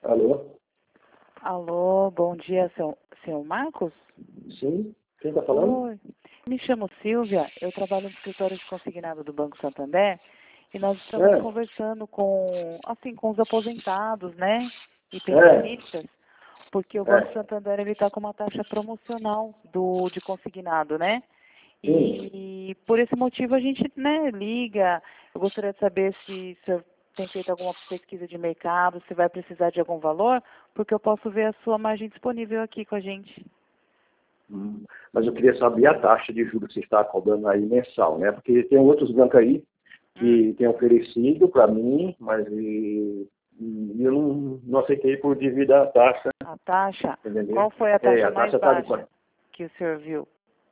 Alô? Alô, bom dia, senhor Marcos? Sim? Quem está falando? Oi, me chamo Silvia, eu trabalho no escritório de consignado do Banco Santander e nós estamos conversando com os aposentados, né, e pensionistas, porque o Banco Santander ele está com uma taxa promocional de consignado, né? E por esse motivo a gente, né, liga. Eu gostaria de saber se o senhor tem feito alguma pesquisa de mercado, se vai precisar de algum valor, porque eu posso ver a sua margem disponível aqui com a gente. Mas eu queria saber a taxa de juros que você está cobrando aí mensal, né? Porque tem outros bancos aí que têm oferecido para mim, mas eu não aceitei por devido à taxa. A taxa? Entendeu? Qual foi a taxa A mais taxa baixa que o senhor viu?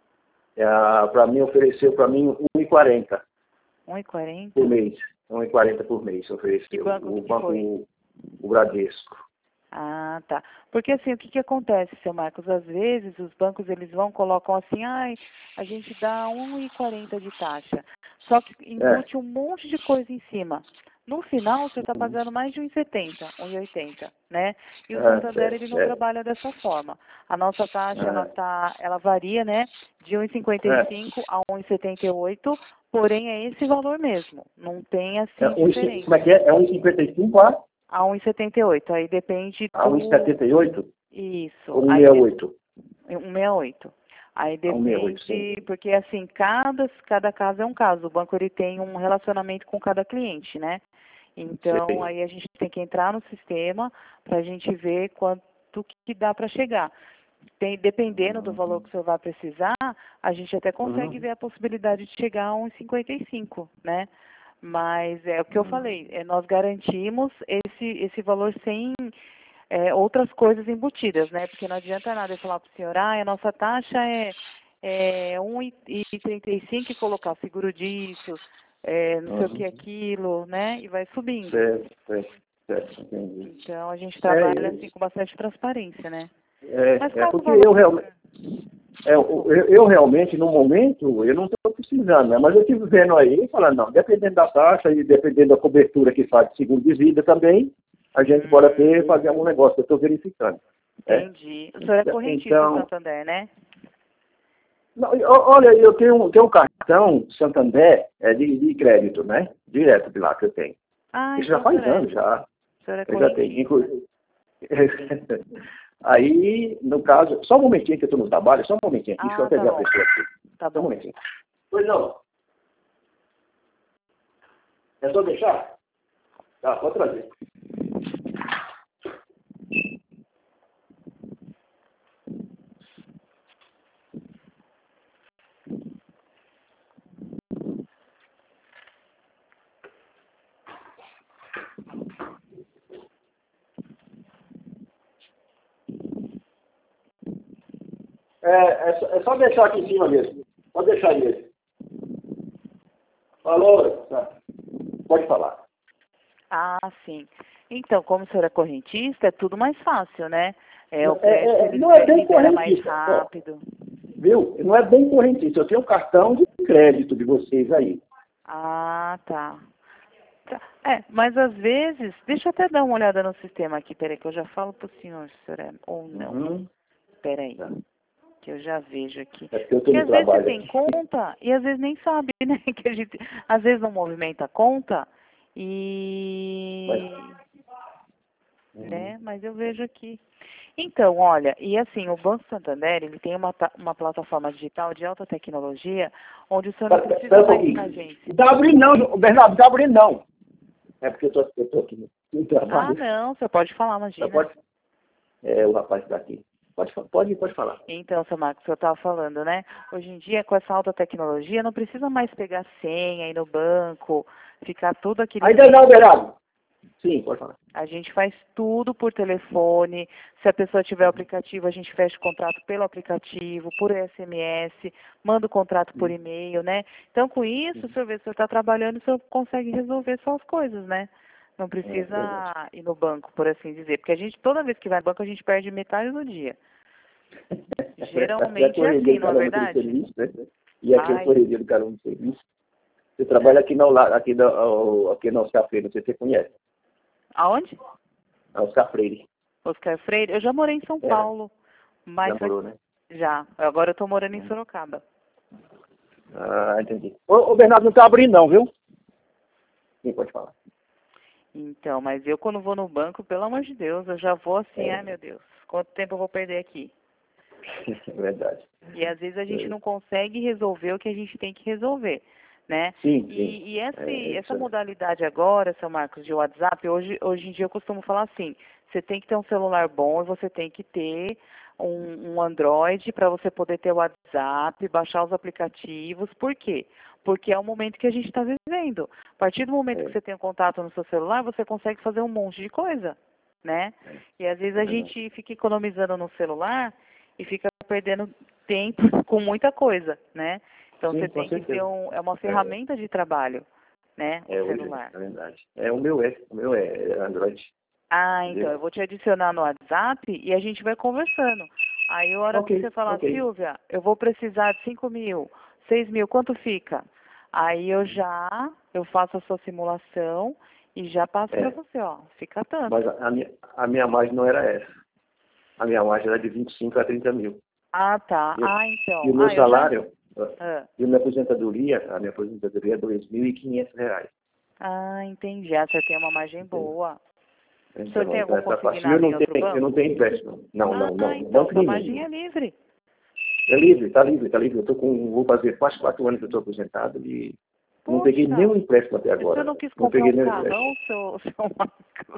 Para mim, ofereceu para mim 1,40 1,40? por mês. 1,40 por mês ofereceu. Que banco o que banco, foi? o Bradesco. Ah, tá. Porque assim, o que acontece, seu Marcos? Às vezes os bancos eles colocam assim, a gente dá 1,40 de taxa. Só que embute um monte de coisa em cima. No final, você está pagando mais de 1,70, 1,80, né? E o Santander, ele não trabalha dessa forma. A nossa taxa, ela varia, né? De 1,55 a 1,78, porém é esse valor mesmo. Não tem, assim, diferença. Como é que é? É 1,55 a 1,78. Aí depende a 1,78? Isso. Ou 1,68? 1,68. Aí depende, 1,68, porque assim, cada caso é um caso. O banco ele tem um relacionamento com cada cliente, né? Então, aí a gente tem que entrar no sistema para a gente ver quanto que dá para chegar. Dependendo do valor que o senhor vai precisar, a gente até consegue ver a possibilidade de chegar a 1,55, né? Mas é o que eu falei, nós garantimos esse valor sem outras coisas embutidas, né? Porque não adianta nada eu falar para o senhor, a nossa taxa é 1,35 e colocar seguro disso, não sei o que aquilo, né? E vai subindo. Certo, entendi. Então a gente trabalha assim com bastante transparência, né? Mas Porque eu realmente, no momento, eu não estou precisando, né? Mas eu estive vendo aí, falando, não, dependendo da taxa e dependendo da cobertura que faz de seguro de vida também, a gente pode até fazer algum negócio, eu estou verificando. Entendi. O senhor é correntista do Santander, né? Não, olha, eu tenho um cartão Santander de crédito, né? Direto de lá que eu tenho. Isso já faz anos, já. O senhor é Eu já tenho, inclusive. Aí, no caso, só um momentinho que eu estou no trabalho, só um momentinho aqui, deixa eu pegar a pessoa aqui. Tá bom. Só um momentinho. Pois não. É só deixar? Tá, pode trazer. É só deixar aqui em cima mesmo. Pode deixar aí mesmo. Falou, tá. Pode falar. Ah, sim. Então, como o senhor é correntista, é tudo mais fácil, né? O crédito não é bem libera mais correntista. rápido. Viu? Não é bem correntista. Eu tenho um cartão de crédito de vocês aí. Ah, tá. Mas às vezes, deixa eu até dar uma olhada no sistema aqui, peraí, que eu já falo pro senhor se o senhor é ou não. Peraí, que eu já vejo aqui. É porque eu tô Porque no às vezes você trabalho tem aqui. conta e às vezes nem sabe, né? Que a gente às vezes não movimenta a conta e... né? Mas eu vejo aqui. Então, olha, e assim, o Banco Santander, ele tem uma plataforma digital de alta tecnologia, onde o senhor não precisa mais ir na agência. Tá abrindo não, Bernardo, tá abrindo não. É porque eu tô aqui no trabalho. Ah, não, você pode falar, imagina. O rapaz está aqui. Pode falar. Então, seu Marcos, eu estava falando, né? Hoje em dia, com essa alta tecnologia, não precisa mais pegar senha aí no banco, ficar tudo aquele... Ainda não, Bernardo. Sim, pode falar. A gente faz tudo por telefone. Se a pessoa tiver o aplicativo, a gente fecha o contrato pelo aplicativo, por SMS, manda o contrato por e-mail, né? Então, com isso, o senhor vê se o senhor está trabalhando, o senhor consegue resolver suas coisas, né? Não precisa ir no banco, por assim dizer. Porque a gente, toda vez que vai no banco, a gente perde metade do dia. Geralmente é assim, não é verdade? Serviço, né? E aqui é o correio do caramba do serviço. Você trabalha aqui no nosso café, não sei se você conhece. Aonde? Oscar Freire. Oscar Freire. Eu já morei em São Paulo. Mas Já morou, né? Já. Agora eu estou morando em Sorocaba. Ah, entendi. Ô, Bernardo, não tá abrindo não, viu? Sim, pode falar. Então, mas eu quando vou no banco, pelo amor de Deus, eu já vou assim, ai meu Deus, quanto tempo eu vou perder aqui? É verdade. E às vezes a gente não consegue resolver o que a gente tem que resolver, né? Sim, E sim. essa modalidade agora, seu Marcos, de WhatsApp, hoje em dia eu costumo falar assim, você tem que ter um celular bom e você tem que ter um Android para você poder ter o WhatsApp, baixar os aplicativos. Por quê? Porque é o momento que a gente está vivendo. A partir do momento que você tem um contato no seu celular, você consegue fazer um monte de coisa, né? E às vezes a gente fica economizando no celular e fica perdendo tempo com muita coisa, né? Então Sim, você tem que ter uma ferramenta de trabalho, né? O celular. É verdade. O meu é Android. Ah, então, eu vou te adicionar no WhatsApp e a gente vai conversando. Aí a hora que você falar, Silvia, eu vou precisar de 5.000, 6.000, quanto fica? Aí eu faço a sua simulação e já passo para você, ó, fica tanto. Mas a minha margem não era essa. A minha margem era de 25 a 30 mil. Ah, tá. Então. E o meu salário, e a minha aposentadoria é R$ 2.500. Ah, entendi. Ah, você tem uma margem boa. Então, o senhor tem algum consignado em outro banco? Eu não tenho empréstimo. Não. Então, a margem é livre. É livre, tá livre. Vou fazer quase 4 anos que eu estou aposentado e não peguei nenhum empréstimo até agora. Você não quis comprar um carrão, seu Marcos?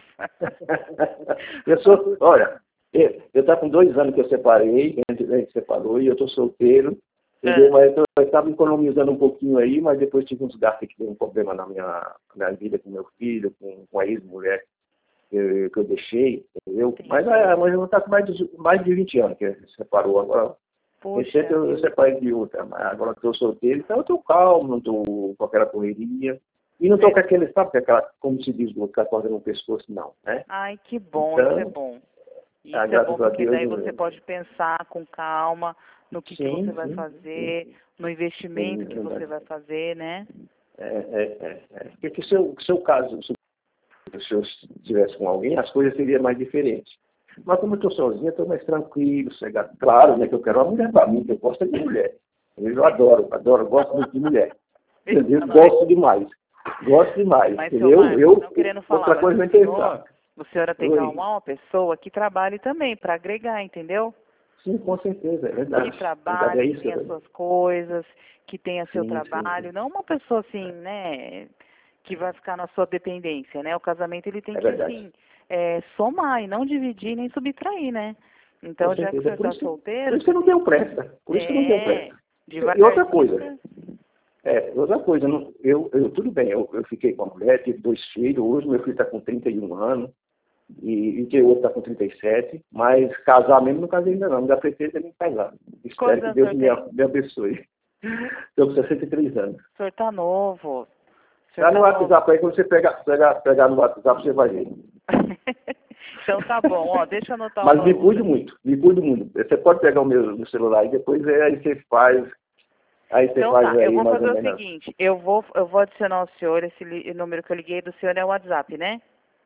Olha, eu estou com 2 anos que eu separei, a gente separou e eu estou solteiro. Entendeu? Mas eu estava economizando um pouquinho aí, mas depois tive uns gastos que deu um problema na minha vida com meu filho, com a ex-mulher que eu deixei, entendeu? Mas a mãe está com mais de 20 anos que se separou agora. Recente eu separei de outra, mas agora que eu sou solteiro, então eu estou calmo, não estou com aquela correria. E não estou com aquele, sabe, como se diz, com a corda no pescoço, não, né? Ai, que bom, então, isso é bom. Isso é bom, porque daí você pode pensar com calma no que você vai fazer, no investimento que você vai fazer, né? Porque se eu caso, se eu estivesse com alguém, as coisas seriam mais diferentes. Mas como eu estou sozinho, eu estou mais tranquilo, sossegado. Claro, né, que eu quero uma mulher para mim, que eu gosto de mulher. Eu adoro, gosto muito de mulher. Entendeu? Gosto demais. Mas, entendeu? Marcos, não querendo falar, outra coisa vai interessar. O senhor tem que arrumar uma pessoa que trabalhe também, para agregar, entendeu? Sim, com certeza, é verdade. Que trabalhe, que tenha suas coisas, que tenha seu trabalho. Não uma pessoa assim, né, que vai ficar na sua dependência, né? O casamento ele tem que, assim, somar e não dividir nem subtrair, né? Então, já que você está solteiro... Por isso que não deu pressa. E outra coisa... outra coisa, tudo bem, eu fiquei com a mulher, tive 2 filhos, hoje meu filho está com 31 anos, e o outro está com 37, mas casar mesmo não casei ainda não pretendo nem casar. Espero que Deus me abençoe. Estou com 63 anos. O senhor está novo. Está no WhatsApp aí, quando você pegar no WhatsApp, você vai ver. Então tá bom, ó, deixa eu anotar Mas me cuido muito. Você pode pegar o meu celular e depois aí você faz... Então tá, eu vou fazer o seguinte, eu vou adicionar o senhor, esse número que eu liguei do senhor é o WhatsApp, né?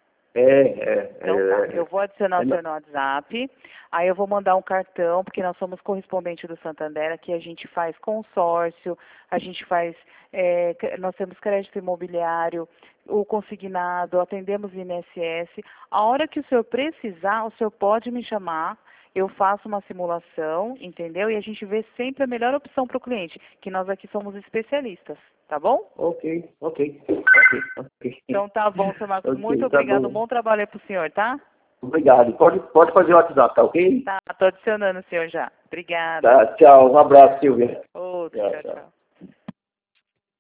Então tá, eu vou adicionar o senhor no WhatsApp, aí eu vou mandar um cartão, porque nós somos correspondente do Santander, aqui a gente faz consórcio, a gente faz, nós temos crédito imobiliário, o consignado, atendemos INSS. A hora que o senhor precisar, o senhor pode me chamar, eu faço uma simulação, entendeu? E a gente vê sempre a melhor opção para o cliente, que nós aqui somos especialistas, tá bom? Ok. Então tá bom, seu Marcos, muito obrigado, um bom trabalho aí pro senhor, tá? Obrigado, pode fazer o WhatsApp, tá ok? Tá, tô adicionando o senhor já. Obrigada. Tá, tchau, um abraço, Silvia. Outro, tchau.